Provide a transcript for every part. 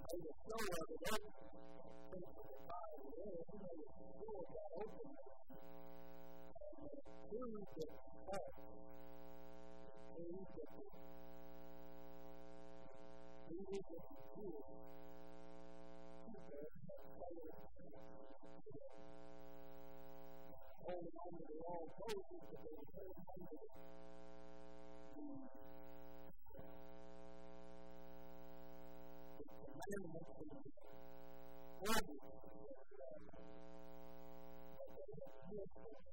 made a show of it every the fire was there. He made a show of that open. Proved that fact. Proved that he was a fool. Holding on to the wrong poses, but they were holding on to the commandments and the orders that they had missed.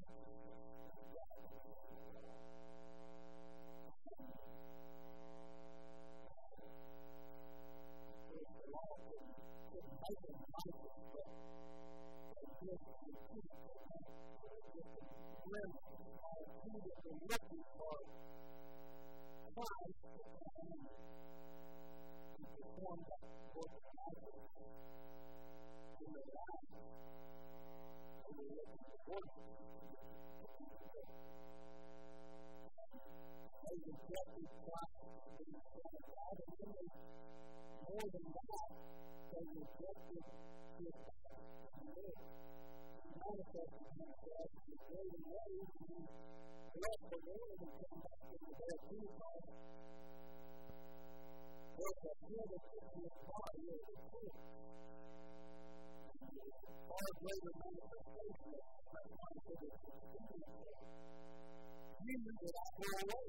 The law couldn't make them righteous, but they did repeat are immediately looking for Christ to perform that work of righteousness in their lives. And they're looking for worship. They rejected Christ in the Son of God, and then they, more than that, they rejected His life. Manifested himself in a greater way when he left the world and came back to the day of Pentecost. Was ahead of his body as a church. Far greater manifestation of that mindset of experience. You knew that I go away.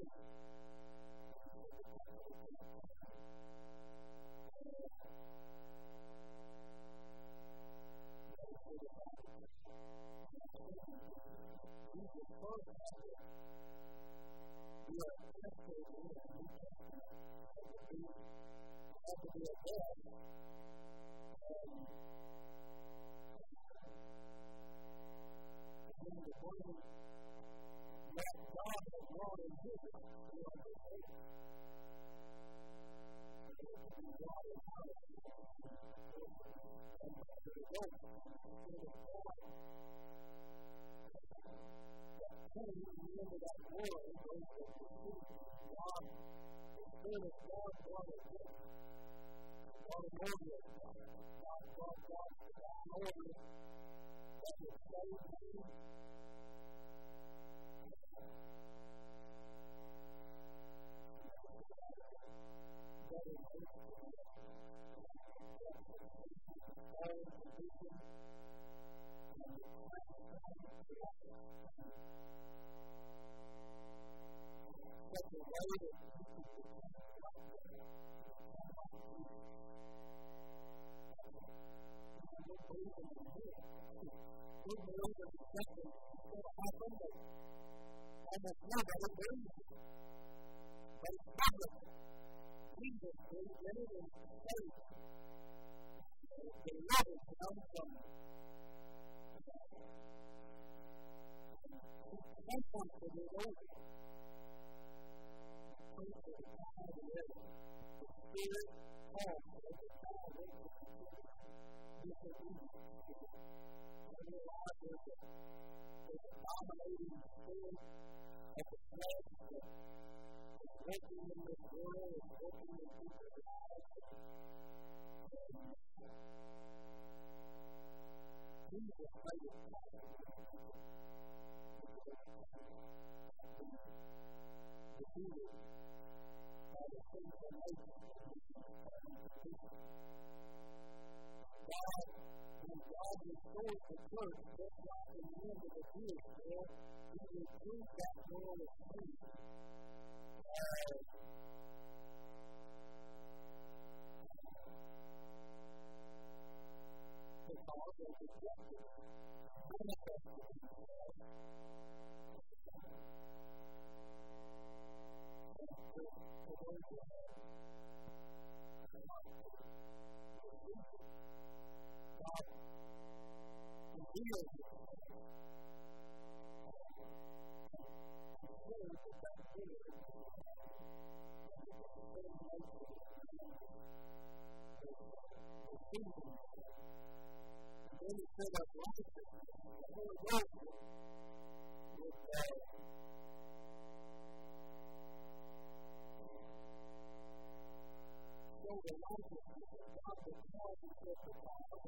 the righteousness of God that calls us to the Father.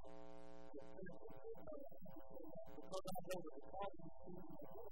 Because I know that the Father is seeing the world,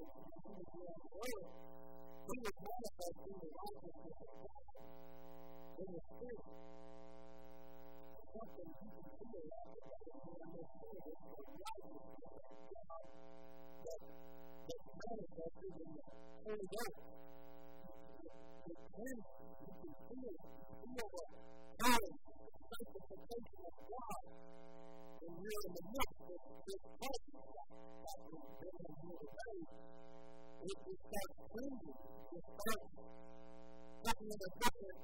He was manifesting the righteousness of God in the Spirit. Something you can feel like in the Spirit is the righteousness of God that's manifested in the Holy Ghost. It's when you can feel the knowledge, the sanctification of God, and you're in the midst of this presence that we've been in here today. It starts changing. It starts coming in a different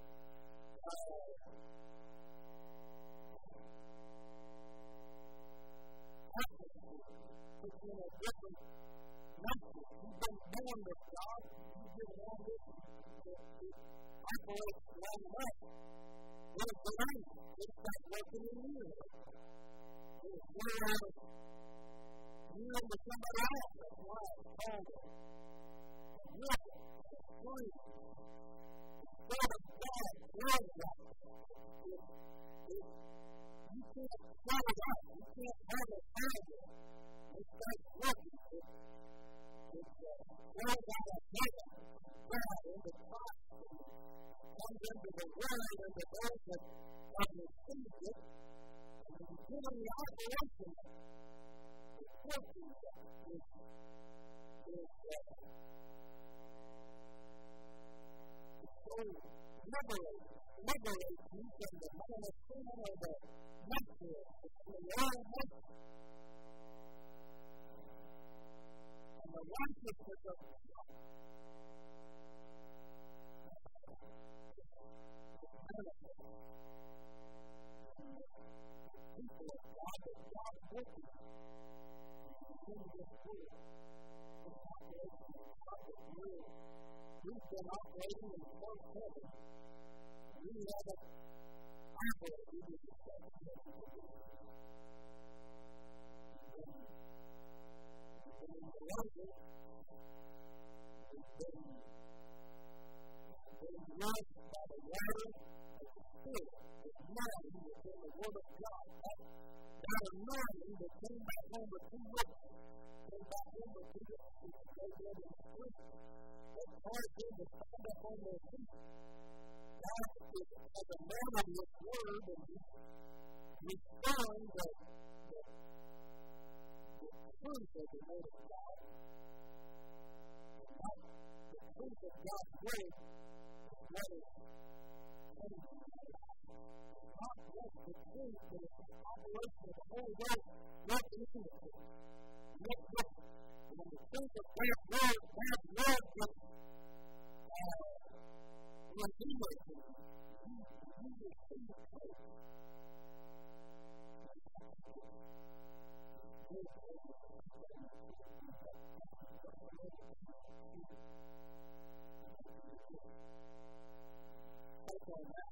atmosphere. It's in a different nature. You've been born with God. You've been born with Him. It operates long enough. What is the name? It starts working in you. It's way out of you into somebody else. That's why it's called it. It's free. It's God of God. Love God. You can't shut it up. You can't have it either. It starts working. It's God out of heaven. God into Christ. Comes into the world, into those that have received it. And you put in the operation of it. It's working. Liberate you from the man of sin or the nature, from the wrong nature. And the righteousness of God. People of God that God is working in this world. This operation of God is real. We've been operating in the first heaven. We haven't operated in the second heaven. We've been in the water. We've been nourished by the water of the Spirit. It's knowing that's in the Word of God. That anointing that came back home with two witnesses. Came back home with two witnesses. They did in the Spirit. That caused them to stand up on their feet. God is as a man of His Word, and He responds the truth of the Word of God. And the truth of God's Word is what is changing. It's not just the truth, but it's the operation of the Holy Ghost working in the truth. When the truth of God's Word gets when He was in it, you will see the truth. Take on that.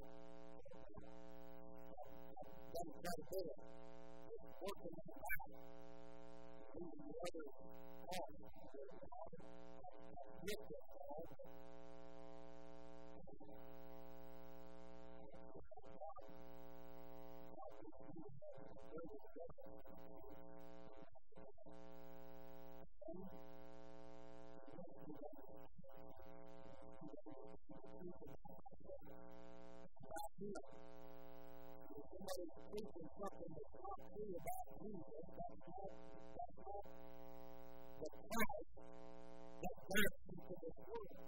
Don't try to do it. It's working in the back. Even the other part of it. Somebody's preaching something that's not true about Jesus. That's not the Christ that birthed into this world.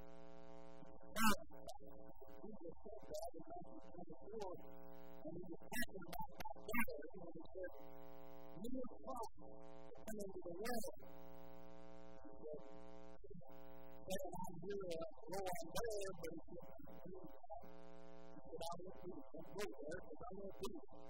Jesus said that in Matthew 24, and He was talking about that fire, and He said, "You are Christ come into the world." He said, "I'm here, go on there," but He said, I won't do it. Don't go there because I won't do it.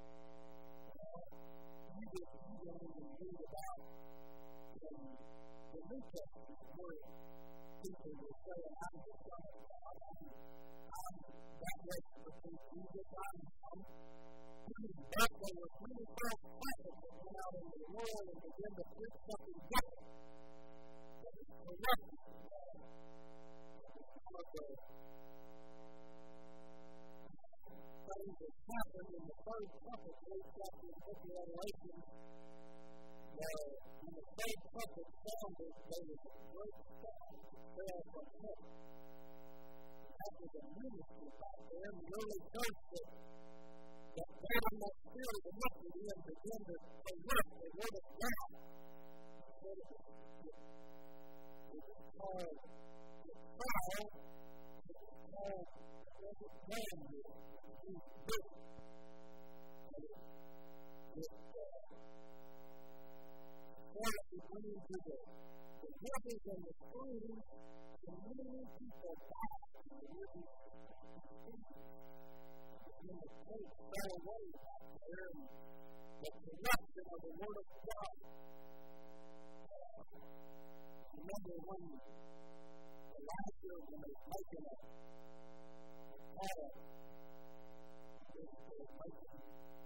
You don't even read about the New Testament where people will say, I'm the Son of God. I'm that way for Jesus. But there were many false prophets that went out into the world and began to preach something different. That was corrupted. things that happened in the third trumpet, third chapter of the book of Revelation, where when the third trumpet sounded, there was a great sound that fell from heaven. That was a ministry back there in the early church that God in that spirit of iniquity and began to work the word of God. It was called the trial. It was called the brand new. It was big. It went into the rivers and the streams, and many people died in the rivers and the streams. And the faith fell away back there, and the corruption of the Word of God. Remember when Elijah, when they were making a call, they were making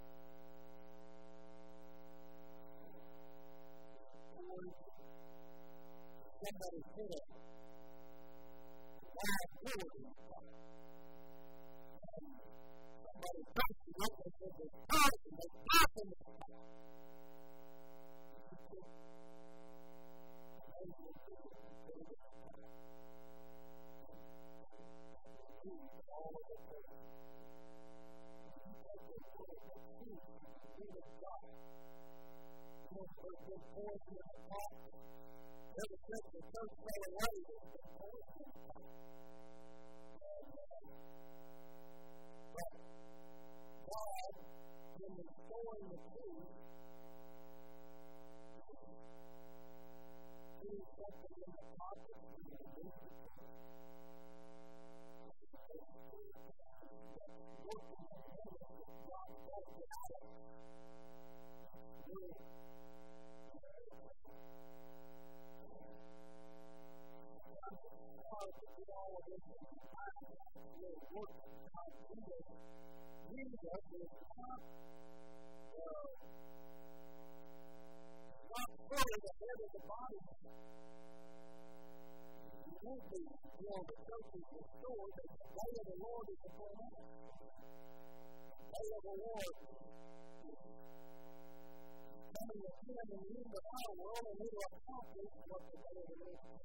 somebody put a wild board in the fire. Somebody touched it up and said, there's fire, and they pop in the fire. All of the place. You take this word of truth, the word of God. There's been poison in the pot. Ever since the church fell away, there's been poison in the pot. But God, in restoring the truth, doing something in the pot that's going to remove the truth. Working in the middle of God brought it out of us. Really. I'm sorry to do all of this in the time. Really working God Jesus. Jesus is not fully the head of the body. He won't be until the church is restored, and the day of the Lord is upon us. The day of the Lord is coming again in the end of our world, and we will accomplish what the day of the Lord is.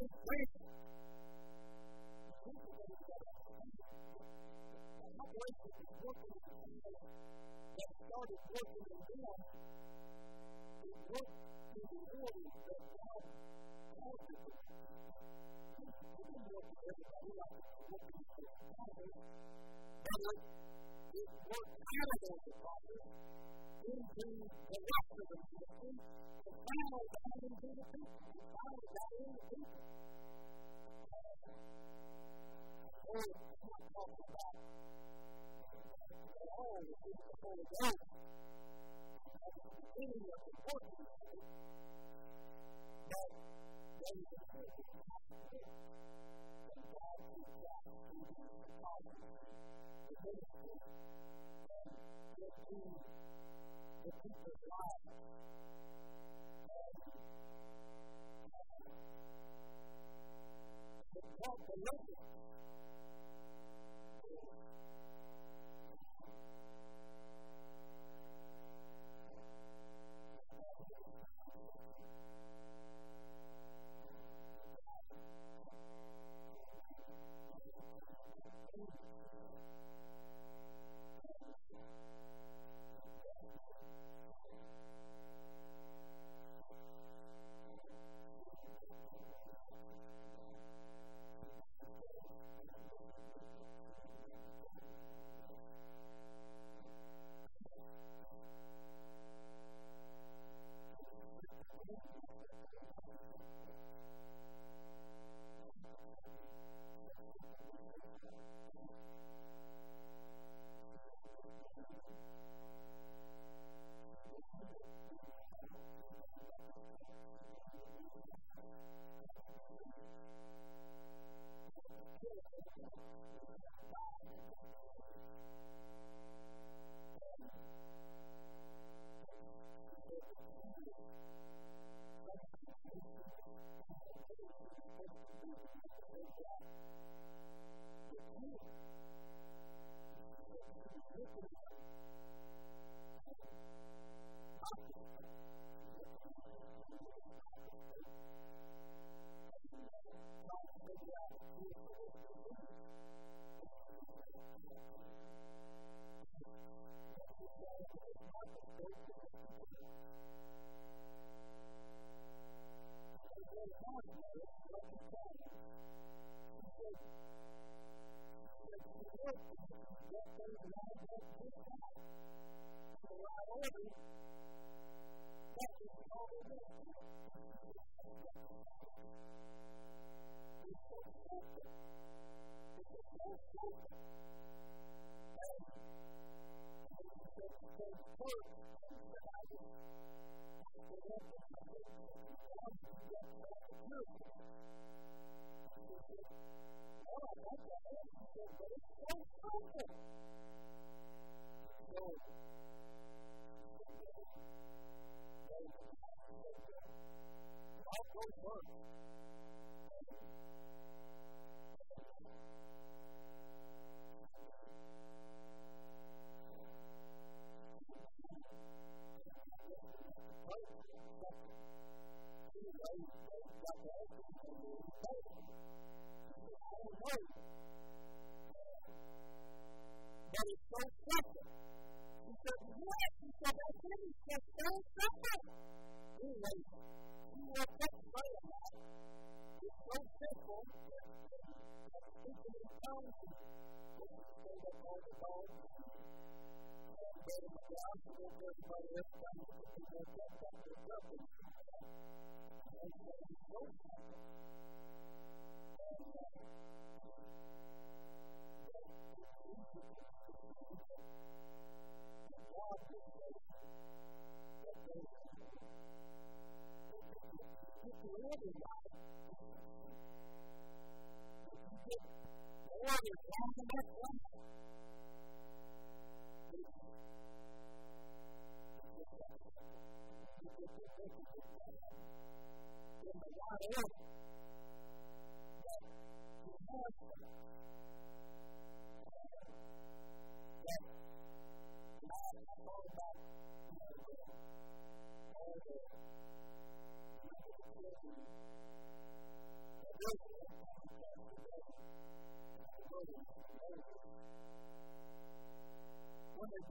his grace. Operation is working in people that started working in them. It worked in the order that God called it to. It didn't work for everybody like it was working in the economy. But it worked out of those deposits into the rest of the ministry and finally got into the people. And finally got into the people. I'm not talking about all the things the Holy Ghost at the beginning of the working of it, but there is a certain aspect that God takes out through the apostles, the ministry, and into the people's lives. And it's called deliverance.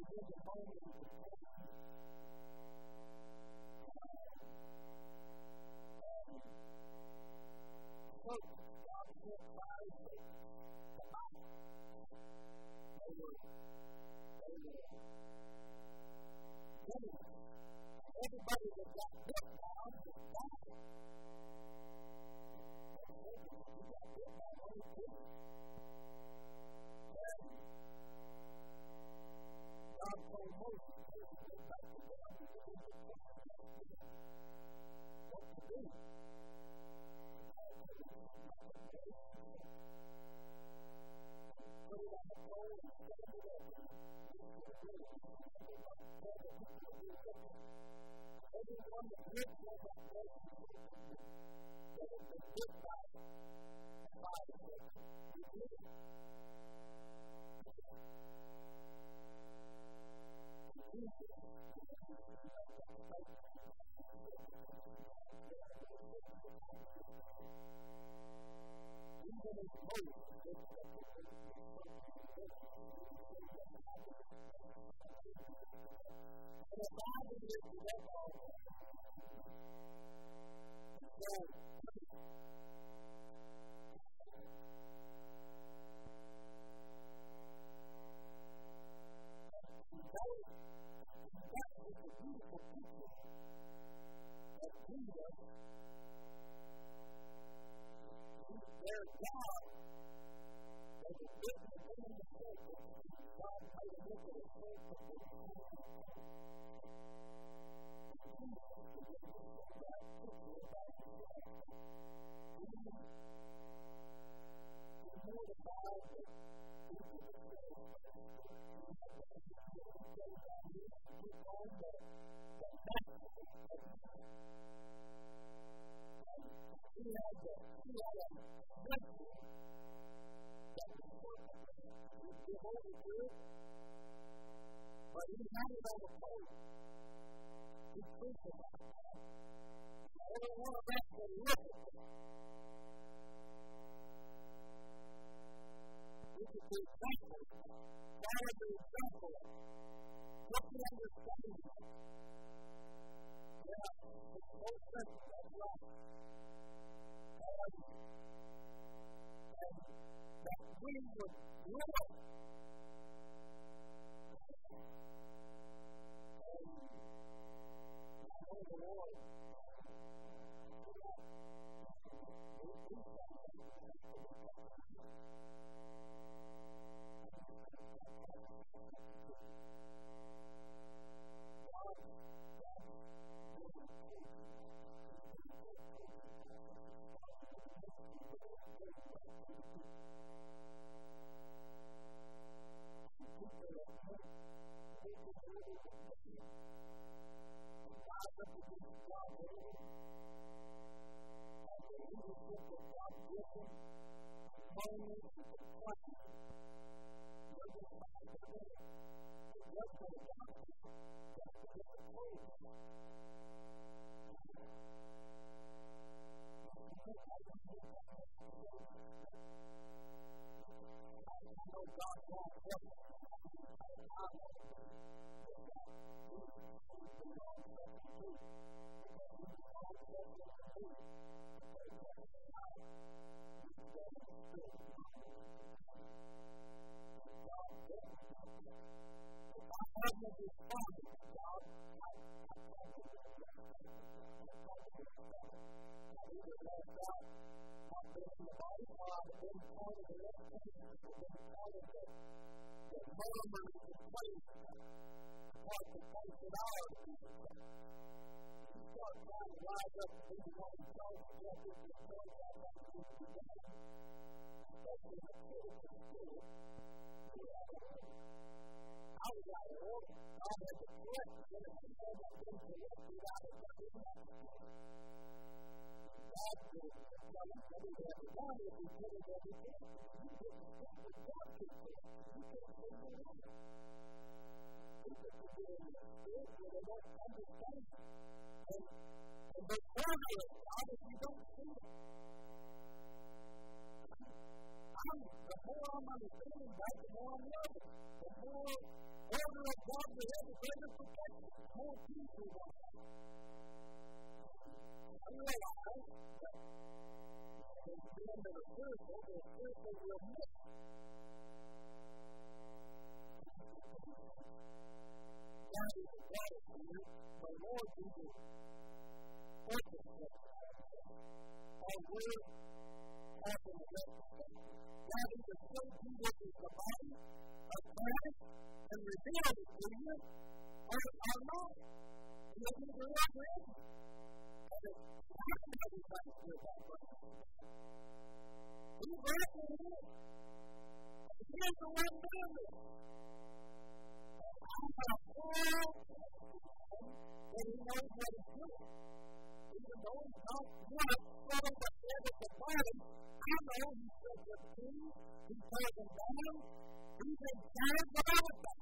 begin to moan and complain. Folks, God sent fires to the mountain. They were venomous. Everybody that got bit down was dying. You got bit by one of them. God told Moses, go back to God and begin to tell what to do. Put it on the pole and stand it up and everyone that lives on that place that has been hit by fire, you do it. Even as Moses and the Bible is that all. So, that is a beautiful picture of Jesus. Their God was a witness in the church that God made a look at the church of the but he had it on the plate. He crucified it. Every one of us can look at it. We could be thankful. Why would we be thankful? What do you understand? Yeah, it's so simple. That's right. And that we would live. The Lord. order of God we have a greater protection, more peace we want. I realize that there's being that are spiritual, they're spiritual real miss. God is a God of you, the Lord Jesus orchestrates our word after the rest of them. God either shows you what is the body of Christ and reveals it to you, or not. He doesn't do it for you. And it's not everybody with that person. He's right for you. He is the one doing this. I'm not full, and he knows what he's doing. Even though he's not one full of the head of the body, I know he's set them free, he's held them down, he's in charge of everything.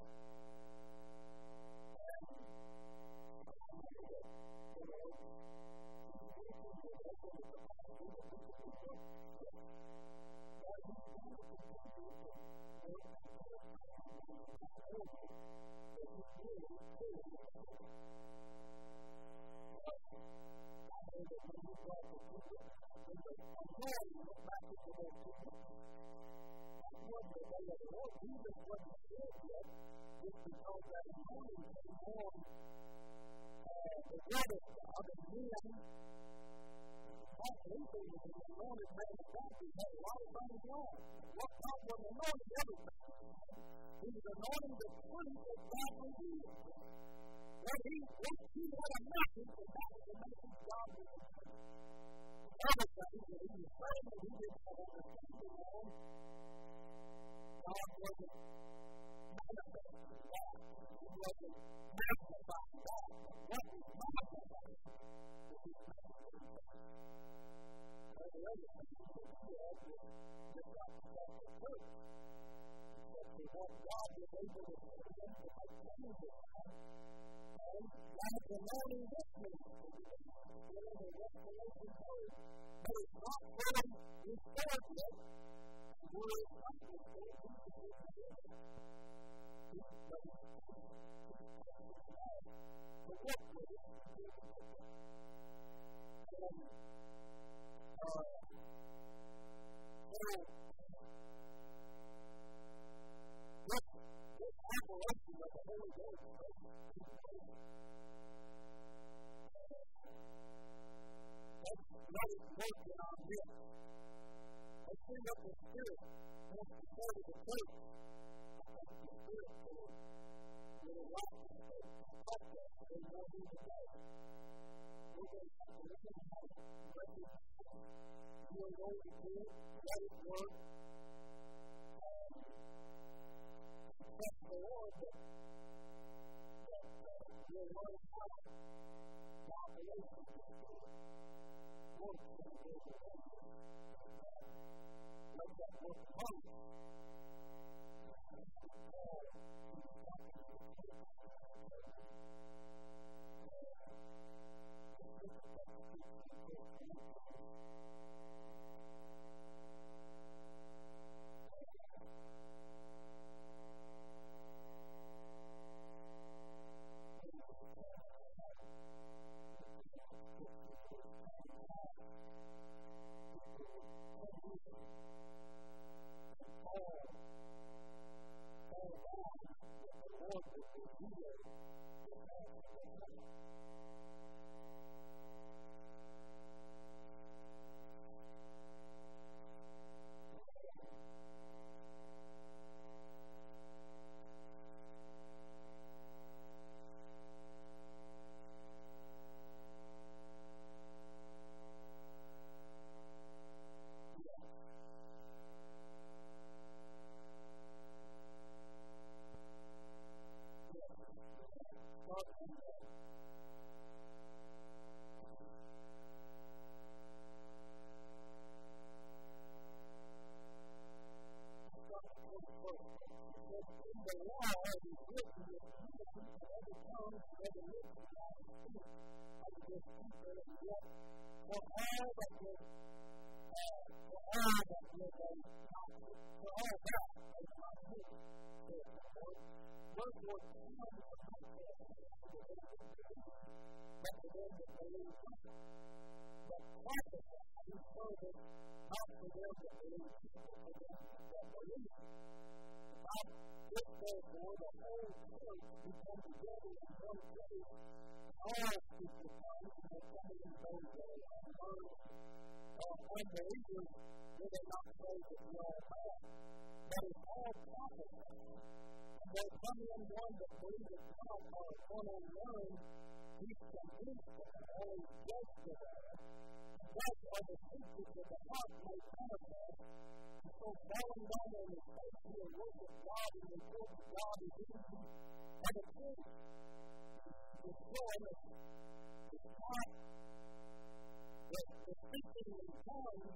for them that believe, but for them that believe not. But prophesy further, not for them that believe, but for them that believe. If therefore the whole church be come together in one place, all speak the tongues, and they come in those that are unheard. Unbelievers, will they not say that we all have? But if all prophesy, and there come in one that believeth not, or one unknown, he convinced them, or is judged to them. Thus are the secrets of the heart made manifest. And so falling down on his face, he will worship God and report that God is in him. And the truth is showing us it's not that the speaking in tongues,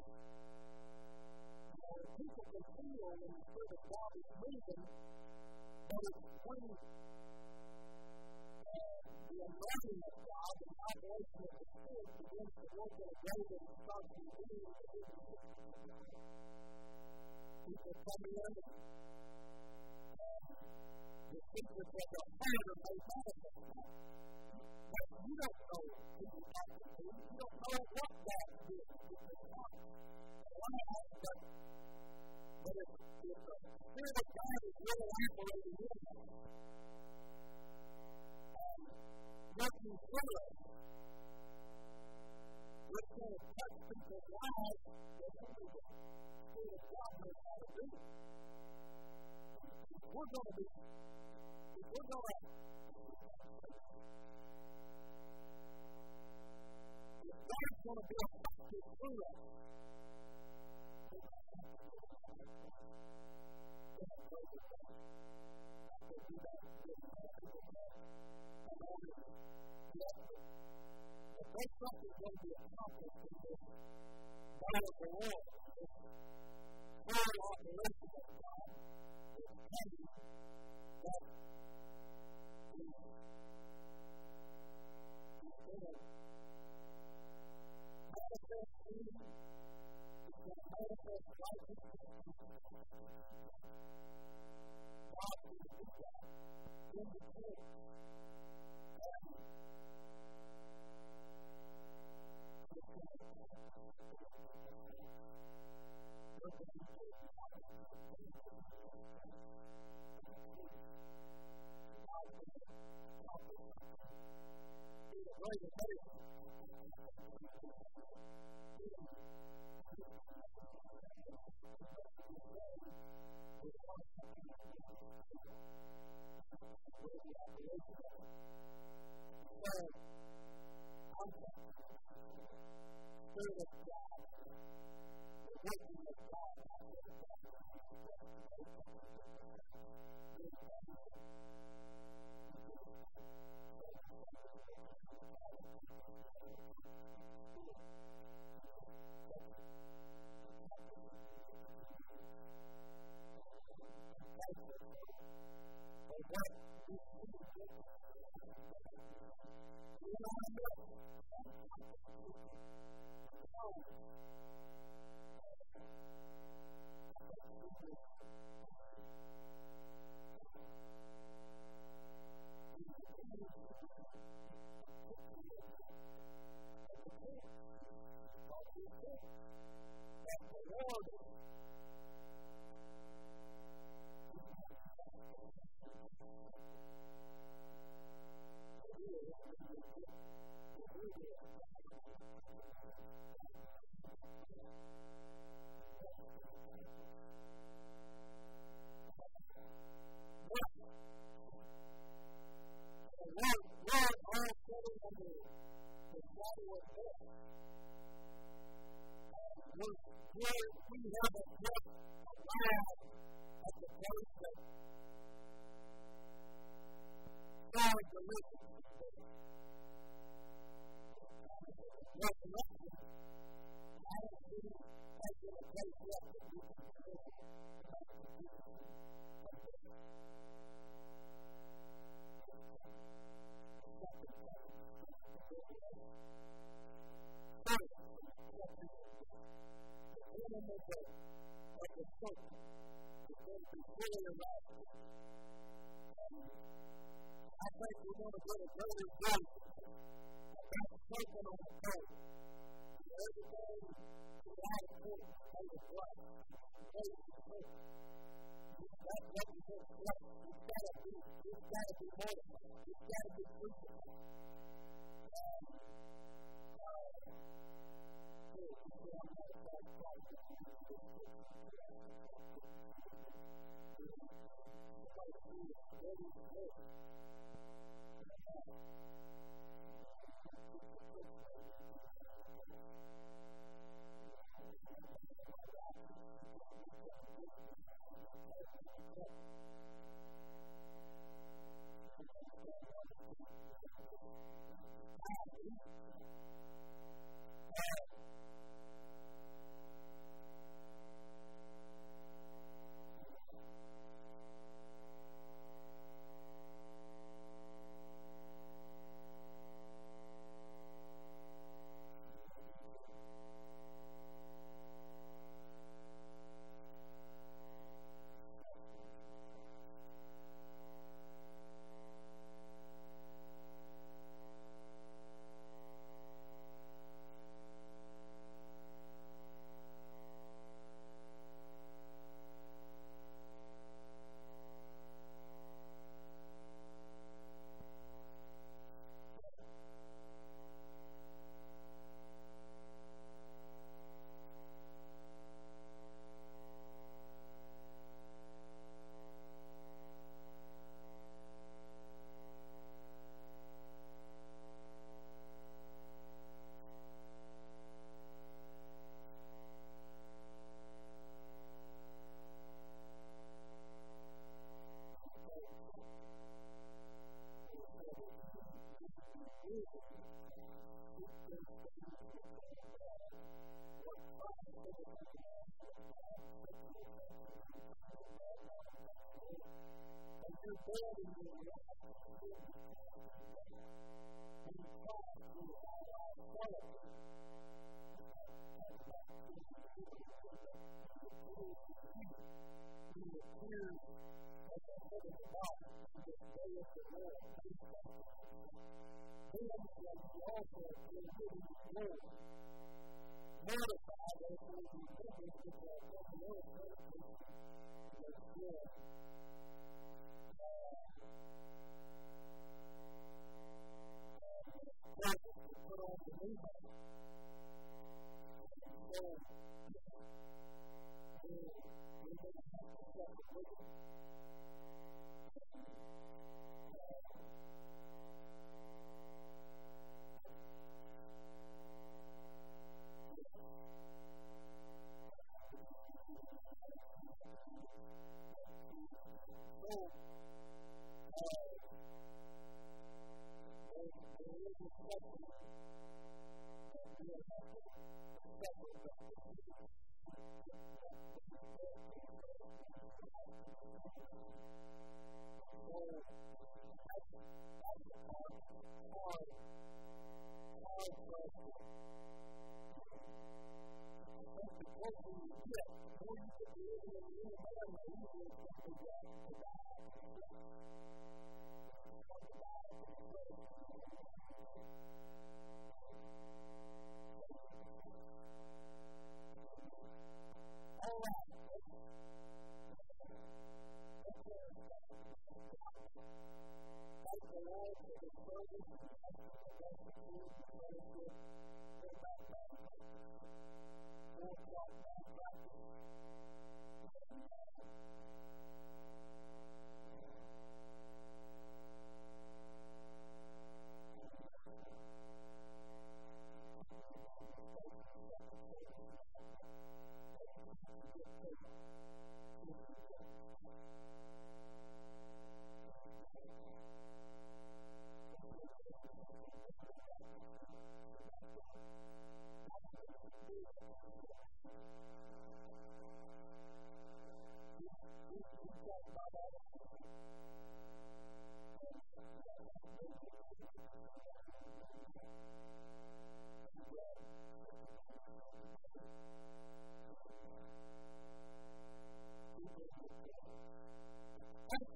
people can feel when the Spirit of God is moving, but it's when the anointing of God, the operation of the Spirit begins to work in a way that it starts to reveal the people come in, the secrets of the heart are made manifest. But you don't know who you're talking to. You don't know what God is with your heart. But if the Spirit of God is really operating in you, working through us, we're going to touch people's lives that only the Spirit of God knows how to do. We're going to if God's going to be effective through us, if there's something going to be accomplished in this battle of the Lord, this full operation of God, this coming that is going to manifest healing, it's going to manifest righteousness. God will do that in the church. I think we're going to get a greater grace about taking on the faith. Everything we have to do is the blood. Grace is faith. That represents grace. It's got to be more. It's got to be crucified.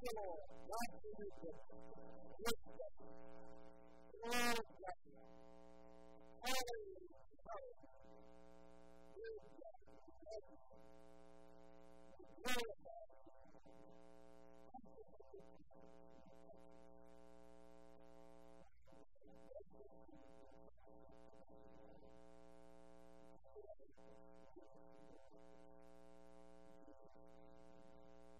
the Lord. God be with you. Good day. Lord bless you. Hallelujah. Hallelujah. Good day.